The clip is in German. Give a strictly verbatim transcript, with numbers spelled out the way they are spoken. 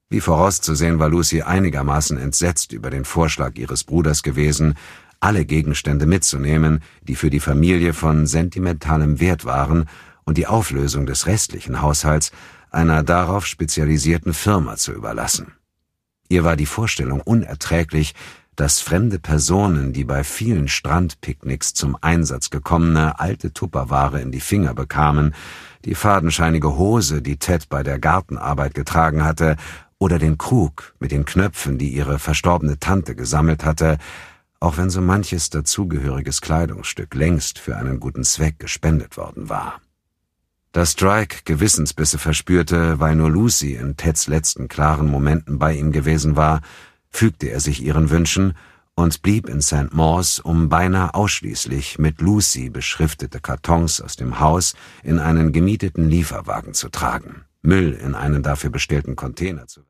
Wie vorauszusehen, war Lucy einigermaßen entsetzt über den Vorschlag ihres Bruders gewesen, alle Gegenstände mitzunehmen, die für die Familie von sentimentalem Wert waren, und die Auflösung des restlichen Haushalts einer darauf spezialisierten Firma zu überlassen. Ihr war die Vorstellung unerträglich, dass fremde Personen die bei vielen Strandpicknicks zum Einsatz gekommene alte Tupperware in die Finger bekamen, die fadenscheinige Hose, die Ted bei der Gartenarbeit getragen hatte, oder den Krug mit den Knöpfen, die ihre verstorbene Tante gesammelt hatte, auch wenn so manches dazugehöriges Kleidungsstück längst für einen guten Zweck gespendet worden war. Dass Strike Gewissensbisse verspürte, weil nur Lucy in Teds letzten klaren Momenten bei ihm gewesen war, fügte er sich ihren Wünschen und blieb in Saint Maurs, um beinahe ausschließlich mit Lucy beschriftete Kartons aus dem Haus in einen gemieteten Lieferwagen zu tragen, Müll in einen dafür bestellten Container zu